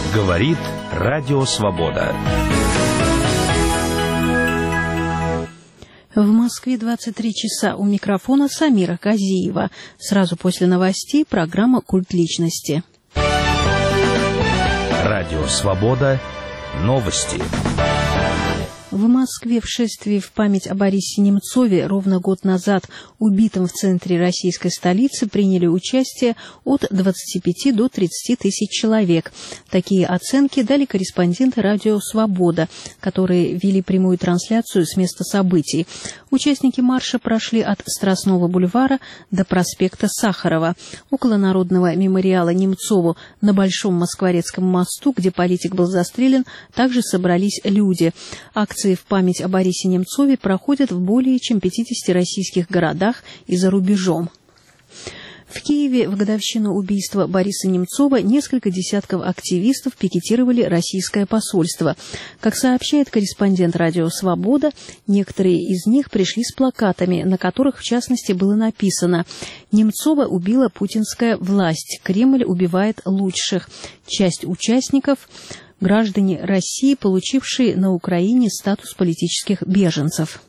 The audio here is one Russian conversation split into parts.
Говорит Радио Свобода. В Москве 23 часа. У микрофона Самира Казиева. Сразу после новостей программа «Культ личности». Радио Свобода. Новости. В Москве в шествии в память о Борисе Немцове ровно год назад, убитом в центре российской столицы, приняли участие от 25 до 30 тысяч человек. Такие оценки дали корреспонденты «Радио Свобода», которые вели прямую трансляцию с места событий. Участники марша прошли от Страстного бульвара до проспекта Сахарова. Около Народного мемориала Немцову на Большом Москворецком мосту, где политик был застрелен, также собрались люди. Акции в память о Борисе Немцове проходят в более чем 50 российских городах и за рубежом. В Киеве в годовщину убийства Бориса Немцова несколько десятков активистов пикетировали российское посольство. Как сообщает корреспондент «Радио Свобода», некоторые из них пришли с плакатами, на которых, в частности, было написано: «Немцова убила путинская власть. Кремль убивает лучших». Часть участников – граждане России, получившие на Украине статус политических беженцев.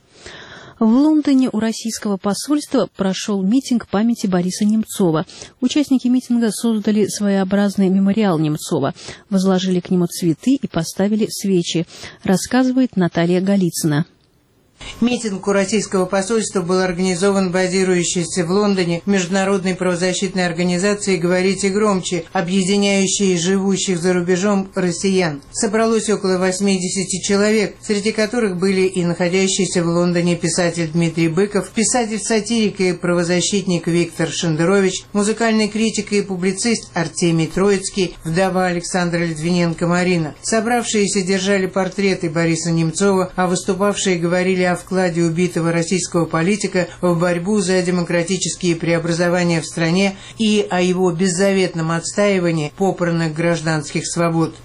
В Лондоне у российского посольства прошел митинг памяти Бориса Немцова. Участники митинга создали своеобразный мемориал Немцова, возложили к нему цветы и поставили свечи, рассказывает Наталья Голицына. Митинг у российского посольства был организован базирующейся в Лондоне международной правозащитной организацией «Говорите громче», объединяющей живущих за рубежом россиян. Собралось около 80 человек, среди которых были и находящийся в Лондоне писатель Дмитрий Быков, писатель-сатирик и правозащитник Виктор Шендерович, музыкальный критик и публицист Артемий Троицкий, вдова Александра Литвиненко Марина. Собравшиеся держали портреты Бориса Немцова, а выступавшие говорили о вкладе убитого российского политика в борьбу за демократические преобразования в стране и о его беззаветном отстаивании попранных гражданских свобод.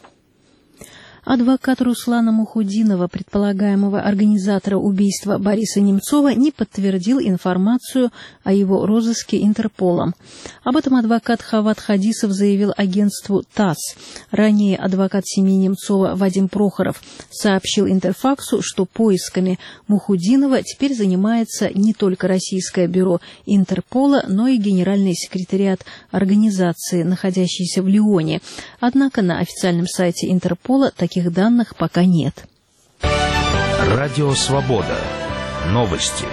Адвокат Руслана Мухудинова, предполагаемого организатора убийства Бориса Немцова, не подтвердил информацию о его розыске Интерполом. Об этом адвокат Хават Хадисов заявил агентству ТАСС. Ранее адвокат семьи Немцова Вадим Прохоров сообщил Интерфаксу, что поисками Мухудинова теперь занимается не только Российское бюро Интерпола, но и Генеральный секретариат организации, находящийся в Лионе. Однако на официальном сайте Интерпола таких данных пока нет. Радио Свобода. Новости.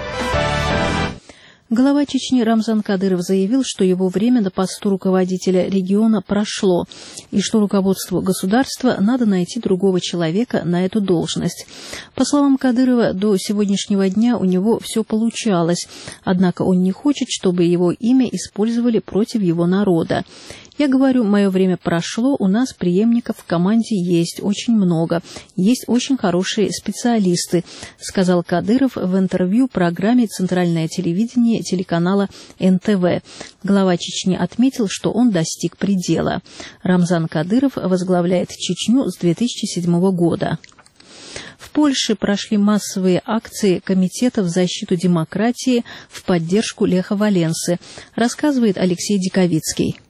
Глава Чечни Рамзан Кадыров заявил, что его время на посту руководителя региона прошло, и что руководству государства надо найти другого человека на эту должность. По словам Кадырова, до сегодняшнего дня у него все получалось, однако он не хочет, чтобы его имя использовали против его народа. «Я говорю, мое время прошло, у нас преемников в команде есть очень много, есть очень хорошие специалисты», сказал Кадыров в интервью программе «Центральное телевидение» телеканала НТВ. Глава Чечни отметил, что он достиг предела. Рамзан Кадыров возглавляет Чечню с 2007 года. В Польше прошли массовые акции комитетов в защиту демократии в поддержку Леха Валенсы, рассказывает Алексей Диковицкий.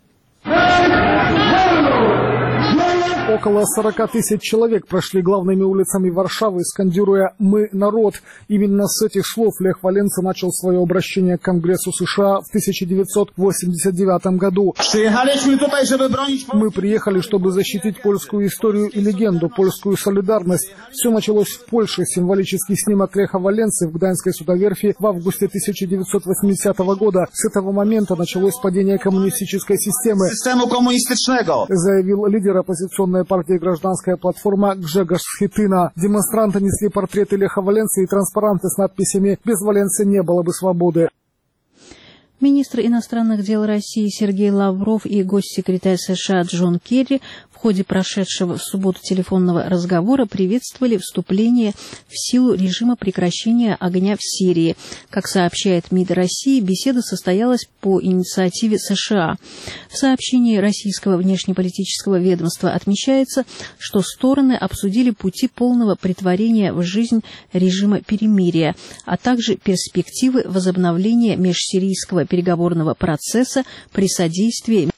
Около 40 тысяч человек прошли главными улицами Варшавы, скандируя «Мы – народ». Именно с этих слов Лех Валенса начал свое обращение к Конгрессу США в 1989 году. «Мы приехали, чтобы защитить польскую историю и легенду, польскую солидарность. Все началось в Польше. Символический снимок Леха Валенсы в Гданьской судоверфи в августе 1980 года. С этого момента началось падение коммунистической системы», заявил лидер оппозиционной партии «Гражданская платформа» Гжегош Схитына. Демонстранты несли портреты Леха Валенсы и транспаранты с надписями «Без Валенсы не было бы свободы». Министр иностранных дел России Сергей Лавров и госсекретарь США Джон Керри в ходе прошедшего в субботу телефонного разговора приветствовали вступление в силу режима прекращения огня в Сирии. Как сообщает МИД России, беседа состоялась по инициативе США. В сообщении российского внешнеполитического ведомства отмечается, что стороны обсудили пути полного претворения в жизнь режима перемирия, а также перспективы возобновления межсирийского переговорного процесса при содействии